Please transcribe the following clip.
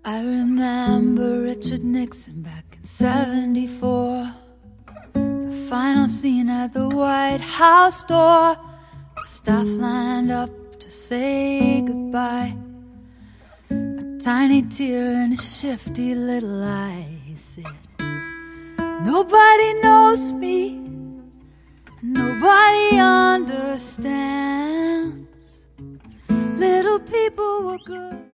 I remember Richard Nixon back in '74. The final scene at the White House door. The staff lined up to say goodbye. A tiny tear in his shifty little eye. He said, "Nobody knows me.